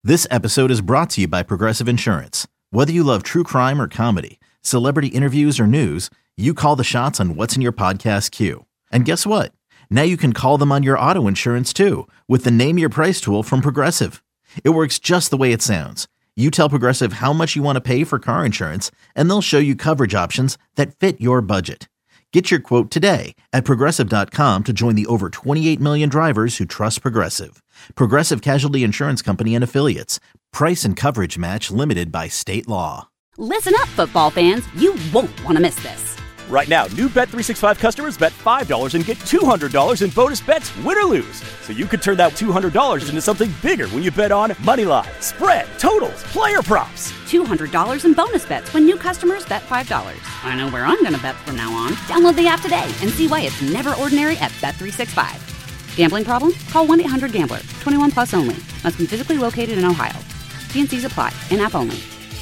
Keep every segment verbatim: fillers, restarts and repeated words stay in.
This episode is brought to you by Progressive Insurance. Whether you love true crime or comedy, celebrity interviews or news, you call the shots on what's in your podcast queue. And guess what? Now you can call them on your auto insurance too with the Name Your Price tool from Progressive. It works just the way it sounds. You tell Progressive how much you want to pay for car insurance, and they'll show you coverage options that fit your budget. Get your quote today at Progressive dot com to join the over twenty-eight million drivers who trust Progressive. Progressive Casualty Insurance Company and Affiliates. Price and coverage match limited by state law. Listen up, football fans. You won't want to miss this. Right now, new Bet three sixty-five customers bet five dollars and get two hundred dollars in bonus bets, win or lose. So you could turn that two hundred dollars into something bigger when you bet on moneyline, spread, totals, player props. two hundred dollars in bonus bets when new customers bet five dollars. I know where I'm going to bet from now on. Download the app today and see why it's never ordinary at Bet three sixty-five. Gambling problem? Call one eight hundred gambler. twenty-one plus only. Must be physically located in Ohio. T and C's apply. In-app only.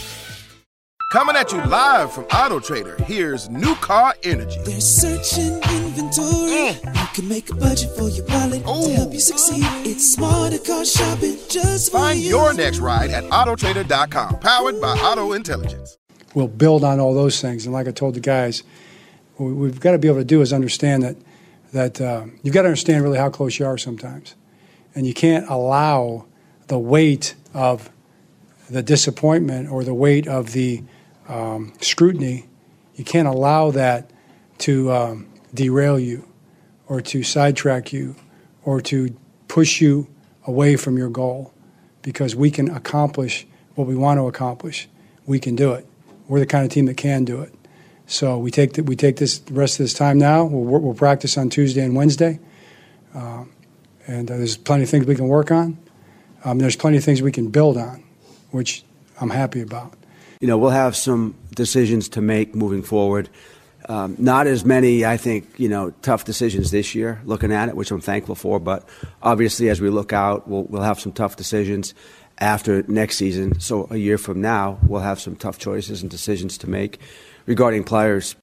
Coming at you live from Auto Trader, here's New Car Energy. They're searching inventory. Mm. You can make a budget for your wallet Ooh. to help you succeed. It's smarter car shopping just for Find you. your next ride at auto trader dot com, powered by Auto Intelligence. We'll build on all those things. And like I told the guys, what we've got to be able to do is understand that that uh, you've got to understand really how close you are sometimes. And you can't allow the weight of the disappointment or the weight of the Um, scrutiny, you can't allow that to um, derail you or to sidetrack you or to push you away from your goal, because we can accomplish what we want to accomplish. We can do it. We're the kind of team that can do it. So we take the, we take this the rest of this time now. We'll, we'll practice on Tuesday and Wednesday, um, and uh, there's plenty of things we can work on. Um, there's plenty of things we can build on, which I'm happy about. You know, we'll have some decisions to make moving forward. Um, not as many, I think, you know, tough decisions this year, looking at it, which I'm thankful for. But obviously, as we look out, we'll, we'll have some tough decisions after next season. So a year from now, we'll have some tough choices and decisions to make regarding players.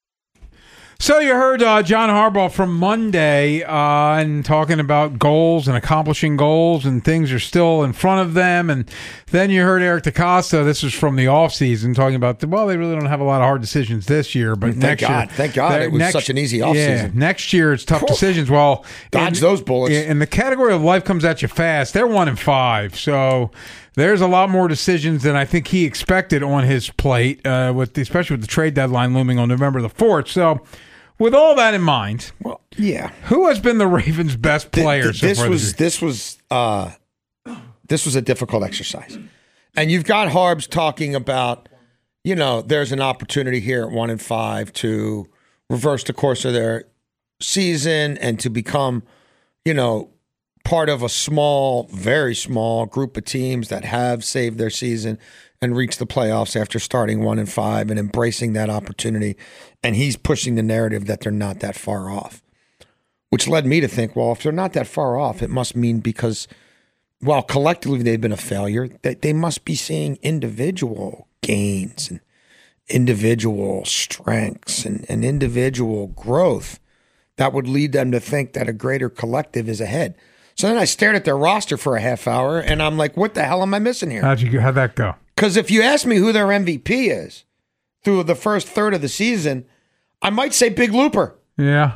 So you heard uh, John Harbaugh from Monday uh, and talking about goals and accomplishing goals, and things are still in front of them. And then you heard Eric DeCosta. This was from the offseason, talking about, well, they really don't have a lot of hard decisions this year. But thank next God, year, thank God, it was next, such an easy offseason. Yeah, next year it's tough decisions. Well, dodge in, those bullets. In the category of life comes at you fast, they're one and five. So there's a lot more decisions than I think he expected on his plate, uh, with the, especially with the trade deadline looming on November the fourth. So with all that in mind, well, yeah, who has been the Ravens' best player th- th- so this far was this, this was uh, this was a difficult exercise, and you've got Harbs talking about, you know, there's an opportunity here at one and five to reverse the course of their season and to become, you know, part of a small, very small group of teams that have saved their season and reached the playoffs after starting one and five and embracing that opportunity. And he's pushing the narrative that they're not that far off, which led me to think, well, if they're not that far off, it must mean because, while collectively they've been a failure, that they must be seeing individual gains and individual strengths and, and individual growth that would lead them to think that a greater collective is ahead. So then I stared at their roster for a half hour, and I'm like, what the hell am I missing here? How'd you how'd that go? Because if you ask me who their M V P is through the first third of the season, I might say Big Looper. Yeah.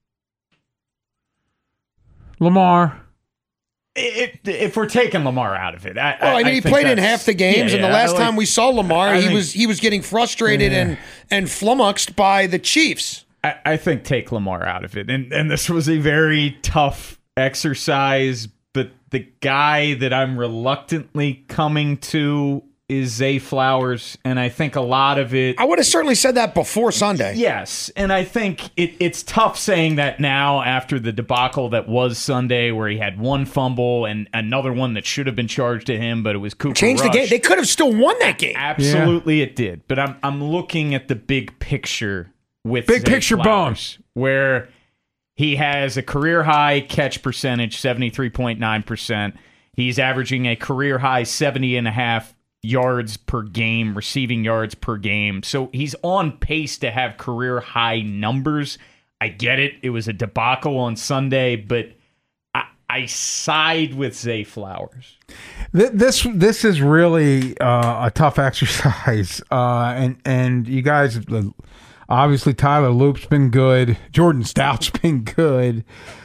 Lamar. If, if we're taking Lamar out of it, I, well, I mean, I he played in half the games, yeah, and the yeah, last like, time we saw Lamar, I he think, was he was getting frustrated yeah. and and flummoxed by the Chiefs. I, I think take Lamar out of it, and and this was a very tough exercise. But the guy that I'm reluctantly coming to is Zay Flowers, and I think a lot of it... I would have certainly said that before Sunday. Yes, and I think it, it's tough saying that now after the debacle that was Sunday, where he had one fumble and another one that should have been charged to him, but it was Cooper Changed Rush. the game. They could have still won that game. Absolutely, yeah. It did. But I'm I'm looking at the big picture with big Zay picture Flowers, bones, where he has a career high catch percentage, seventy-three point nine percent. He's averaging a career high seventy and a half yards per game, receiving yards per game. So he's on pace to have career high numbers. I get it. It was a debacle on Sunday, but I, I I side with Zay Flowers. This this is really uh, a tough exercise, uh, and and you guys, obviously Tyler Loop's been good, Jordan Stout's been good,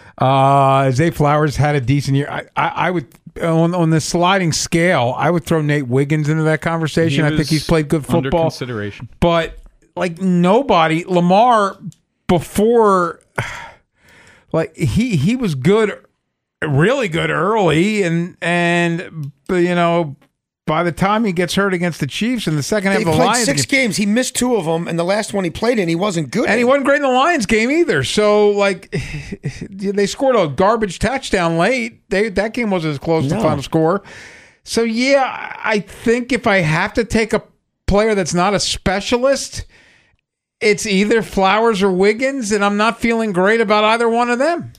uh, Zay Flowers had a decent year. I, I, I would on on the sliding scale, I would throw Nate Wiggins into that conversation. I think he's played good football. Under consideration, but like nobody, Lamar before, like he he was good. Really good early, and and you know, by the time he gets hurt against the Chiefs in the second half He of the played Lions, six games. He missed two of them, and the last one he played in, he wasn't good. and he wasn't great in the Lions game either. So like, they scored a garbage touchdown late. They that game wasn't as close to No. the final score. So yeah, I think if I have to take a player that's not a specialist, it's either Flowers or Wiggins, and I'm not feeling great about either one of them.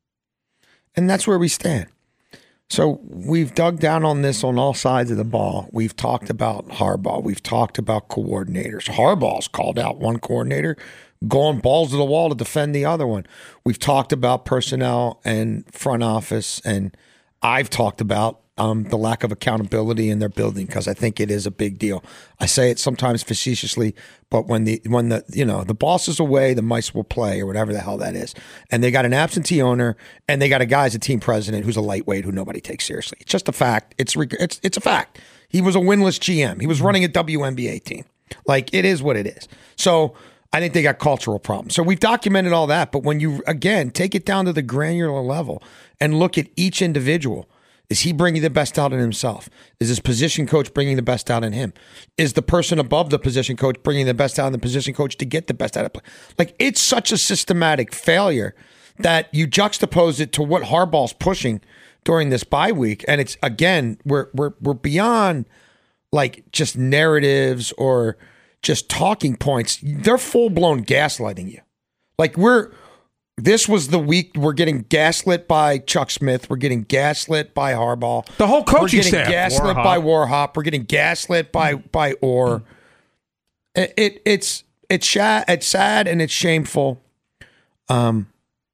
And that's where we stand. So we've dug down on this on all sides of the ball. We've talked about Harbaugh. We've talked about coordinators. Harbaugh's called out one coordinator, going balls to the wall to defend the other one. We've talked about personnel and front office, and I've talked about um, the lack of accountability in their building because I think it is a big deal. I say it sometimes facetiously, but when the when the you know the boss is away, the mice will play, or whatever the hell that is. And they got an absentee owner, and they got a guy as a team president who's a lightweight who nobody takes seriously. It's just a fact. It's it's it's a fact. He was a winless G M. He was running a W N B A team. Like, it is what it is. So I think they got cultural problems. So we've documented all that, but when you again take it down to the granular level and look at each individual. Is he bringing the best out in himself? Is his position coach bringing the best out in him? Is the person above the position coach bringing the best out in the position coach to get the best out of play? Like, it's such a systematic failure that you juxtapose it to what Harbaugh's pushing during this bye week, and it's again we're we're we're beyond like just narratives or just talking points. They're full blown gaslighting you. Like we're. This was the week we're getting gaslit by Chuck Smith. We're getting gaslit by Harbaugh. The whole coaching We're getting staff. gaslit Warhop. by Warhop. We're getting gaslit by by Orr. It, it it's it's sha- it's sad and it's shameful. Um,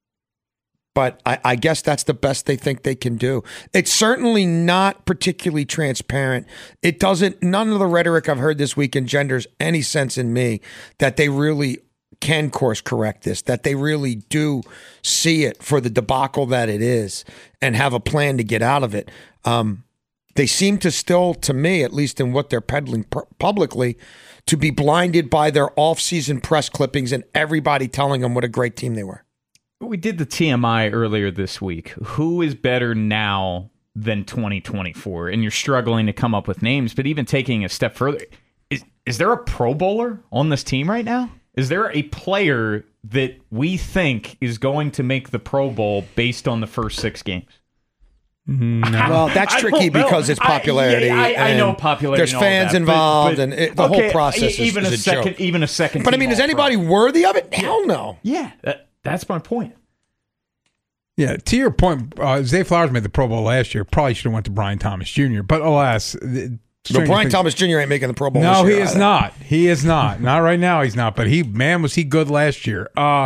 but I, I guess that's the best they think they can do. It's certainly not particularly transparent. It doesn't. None of the rhetoric I've heard this week engenders any sense in me that they really can course correct this, that they really do see it for the debacle that it is and have a plan to get out of it. Um, they seem to still, to me, at least in what they're peddling pu- publicly, to be blinded by their off-season press clippings and everybody telling them what a great team they were. We did the T M I earlier this week. Who is better now than twenty twenty-four? And you're struggling to come up with names, but even taking a step further, is is there a Pro Bowler on this team right now? Is there a player that we think is going to make the Pro Bowl based on the first six games? No. Well, that's tricky because it's popularity. I, yeah, I, I know and popularity. There's and all fans that, involved, but, but, and it, the okay, whole process even is, a is a second, joke. even a second. But I mean, is anybody worthy of it? Hell no. Yeah, that, that's my point. Yeah, to your point, uh, Zay Flowers made the Pro Bowl last year. Probably should have went to Brian Thomas Junior But alas, the, No, Brian Thomas Junior ain't making the Pro Bowl. No, this he year is either. not. He is not. Not right now. He's not. But he, man, was he good last year? Uh,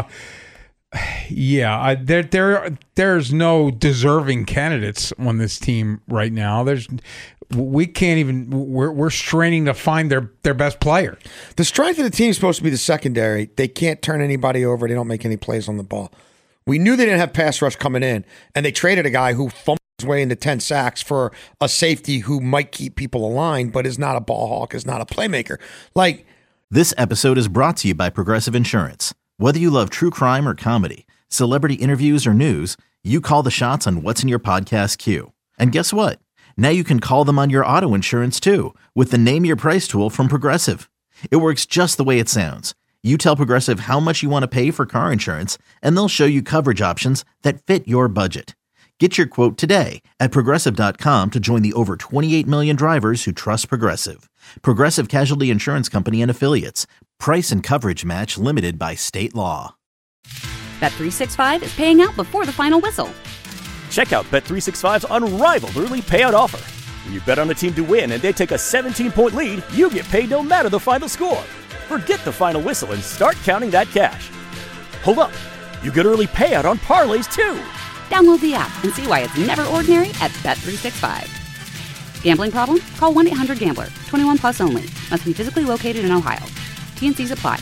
yeah, I, there, there, there's no deserving candidates on this team right now. There's, we can't even. We're we're straining to find their their best player. The strength of the team is supposed to be the secondary. They can't turn anybody over. They don't make any plays on the ball. We knew they didn't have pass rush coming in, and they traded a guy who fumbled his way into ten sacks for a safety who might keep people aligned, but is not a ball hawk, is not a playmaker. Like, This episode is brought to you by Progressive Insurance. Whether you love true crime or comedy, celebrity interviews or news, you call the shots on what's in your podcast queue. And guess what? Now you can call them on your auto insurance too with the Name Your Price tool from Progressive. It works just the way it sounds. You tell Progressive how much you want to pay for car insurance, and they'll show you coverage options that fit your budget. Get your quote today at Progressive dot com to join the over twenty-eight million drivers who trust Progressive. Progressive Casualty Insurance Company and Affiliates. Price and coverage match limited by state law. Bet three sixty-five is paying out before the final whistle. Check out Bet three sixty-five's unrivaled early payout offer. When you bet on a team to win and they take a seventeen-point lead, you get paid no matter the final score. Forget the final whistle and start counting that cash. Hold up. You get early payout on parlays, too. Download the app and see why it's never ordinary at Bet three sixty-five. Gambling problem? Call one eight hundred gambler. twenty-one plus only. Must be physically located in Ohio. T and C's apply.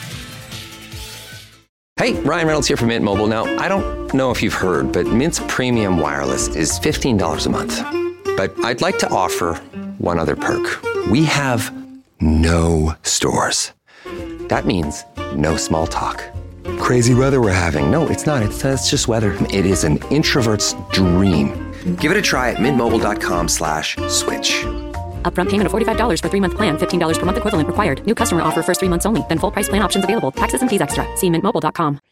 Hey, Ryan Reynolds here from Mint Mobile. Now, I don't know if you've heard, but Mint's premium wireless is fifteen dollars a month. But I'd like to offer one other perk. We have no stores. That means no small talk. Crazy weather we're having. No, it's not. It's, uh, it's just weather. It is an introvert's dream. Give it a try at mintmobile.com slash switch. Upfront payment of forty-five dollars for three-month plan. fifteen dollars per month equivalent required. New customer offer first three months only. Then full price plan options available. Taxes and fees extra. See mint mobile dot com.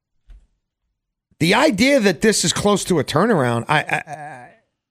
The idea that this is close to a turnaround, I, I, I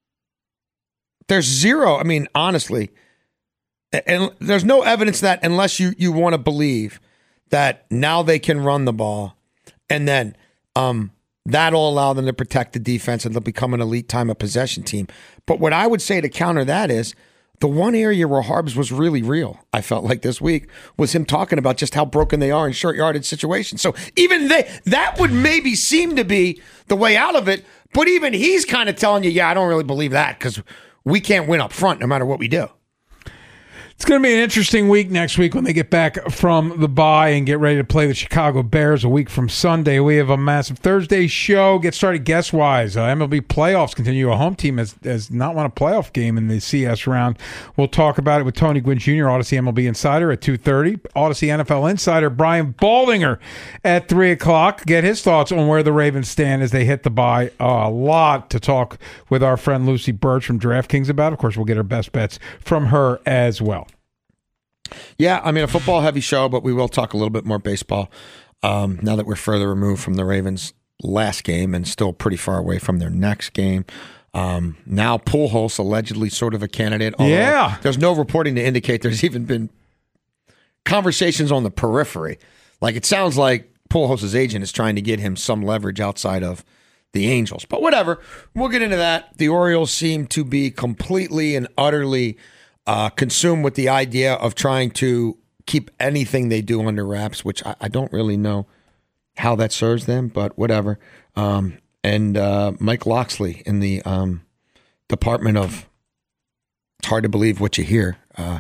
there's zero. I mean, honestly, and there's no evidence that unless you, you want to believe that now they can run the ball, and then um, that'll allow them to protect the defense and they'll become an elite time of possession team. But what I would say to counter that is the one area where Harbs was really real, I felt like this week, was him talking about just how broken they are in short yardage situations. So even they, that would maybe seem to be the way out of it, but even he's kind of telling you, yeah, I don't really believe that because we can't win up front no matter what we do. It's going to be an interesting week next week when they get back from the bye and get ready to play the Chicago Bears a week from Sunday. We have a massive Thursday show. Get started guest-wise. Uh, M L B playoffs continue. A home team has, has not won a playoff game in the C S round. We'll talk about it with Tony Gwynn Junior, Odyssey M L B Insider at two thirty. Odyssey N F L Insider Brian Baldinger at three o'clock. Get his thoughts on where the Ravens stand as they hit the bye. Uh, a lot to talk with our friend Lucy Birch from DraftKings about. Of course, we'll get our best bets from her as well. Yeah, I mean, a football-heavy show, but we will talk a little bit more baseball um, now that we're further removed from the Ravens' last game and still pretty far away from their next game. Um, now Pujols allegedly sort of a candidate. Yeah. There's no reporting to indicate there's even been conversations on the periphery. Like, it sounds like Pujols' agent is trying to get him some leverage outside of the Angels. But whatever, we'll get into that. The Orioles seem to be completely and utterly Uh, consumed with the idea of trying to keep anything they do under wraps, which I, I don't really know how that serves them, but whatever. Um, and uh, Mike Locksley in the um, Department of, it's hard to believe what you hear. Uh,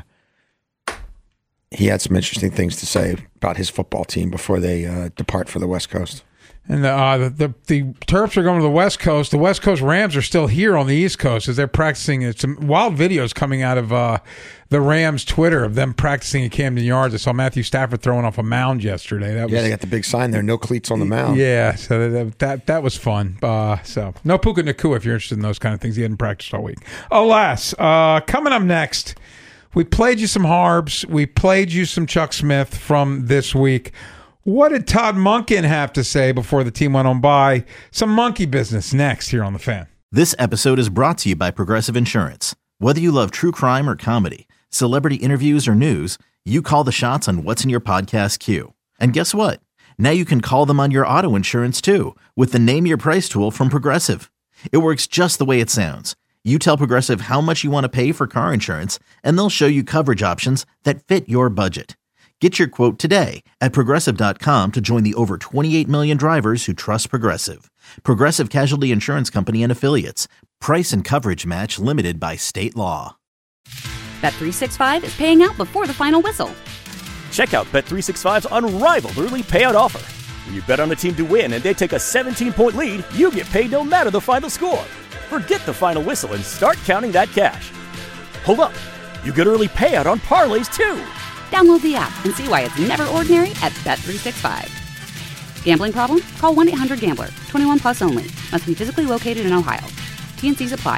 he had some interesting things to say about his football team before they uh, depart for the West Coast. And the, uh, the, the the Terps are going to the West Coast. The West Coast Rams are still here on the East Coast as they're practicing. It's some wild videos coming out of uh, the Rams' Twitter of them practicing at Camden Yards. I saw Matthew Stafford throwing off a mound yesterday. That was, yeah, they got the big sign there, no cleats on the mound. Yeah, so that that, that was fun. Uh, so no Puka Nacua if you're interested in those kind of things. He hadn't practiced all week. Alas, uh, coming up next, we played you some Harbs. We played you some Chuck Smith from this week. What did Todd Monken have to say before the team went on bye? Some monkey business next here on The Fan. This episode is brought to you by Progressive Insurance. Whether you love true crime or comedy, celebrity interviews or news, you call the shots on what's in your podcast queue. And guess what? Now you can call them on your auto insurance too with the Name Your Price tool from Progressive. It works just the way it sounds. You tell Progressive how much you want to pay for car insurance, and they'll show you coverage options that fit your budget. Get your quote today at Progressive dot com to join the over twenty-eight million drivers who trust Progressive. Progressive Casualty Insurance Company and Affiliates. Price and coverage match limited by state law. Bet three sixty-five is paying out before the final whistle. Check out Bet three sixty-five's unrivaled early payout offer. When you bet on a team to win and they take a seventeen-point lead, you get paid no matter the final score. Forget the final whistle and start counting that cash. Hold up. You get early payout on parlays too. Download the app and see why it's never ordinary at Bet three sixty-five. Gambling problem? Call one eight hundred gambler. twenty-one plus only. Must be physically located in Ohio. T and C's apply.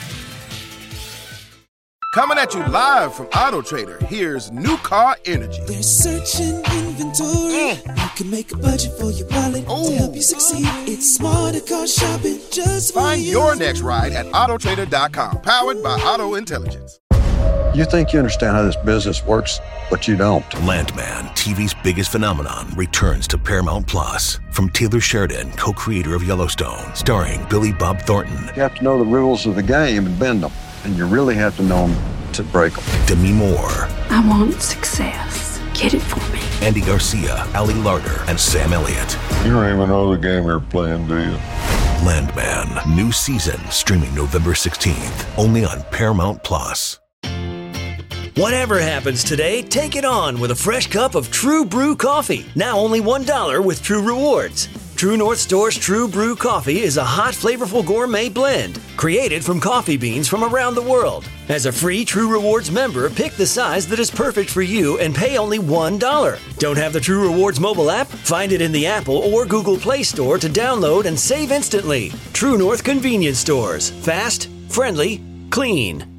Coming at you live from Auto Trader, here's New Car Energy. They're searching inventory. Mm. You can make a budget for your wallet Ooh. To help you succeed. It's smarter car shopping just for Find you. your next ride at auto trader dot com. Powered by Auto Intelligence. You think you understand how this business works, but you don't. Landman, T V's biggest phenomenon, returns to Paramount Plus. From Taylor Sheridan, co-creator of Yellowstone, starring Billy Bob Thornton. You have to know the rules of the game and bend them, and you really have to know them to break them. Demi Moore. I want success. Get it for me. Andy Garcia, Ali Larter, and Sam Elliott. You don't even know the game you're playing, do you? Landman, new season streaming November sixteenth, only on Paramount Plus. Whatever happens today, take it on with a fresh cup of True Brew coffee. Now only one dollar with True Rewards. True North Store's True Brew coffee is a hot, flavorful gourmet blend created from coffee beans from around the world. As a free True Rewards member, pick the size that is perfect for you and pay only one dollar. Don't have the True Rewards mobile app? Find it in the Apple or Google Play Store to download and save instantly. True North Convenience Stores. Fast, friendly, clean.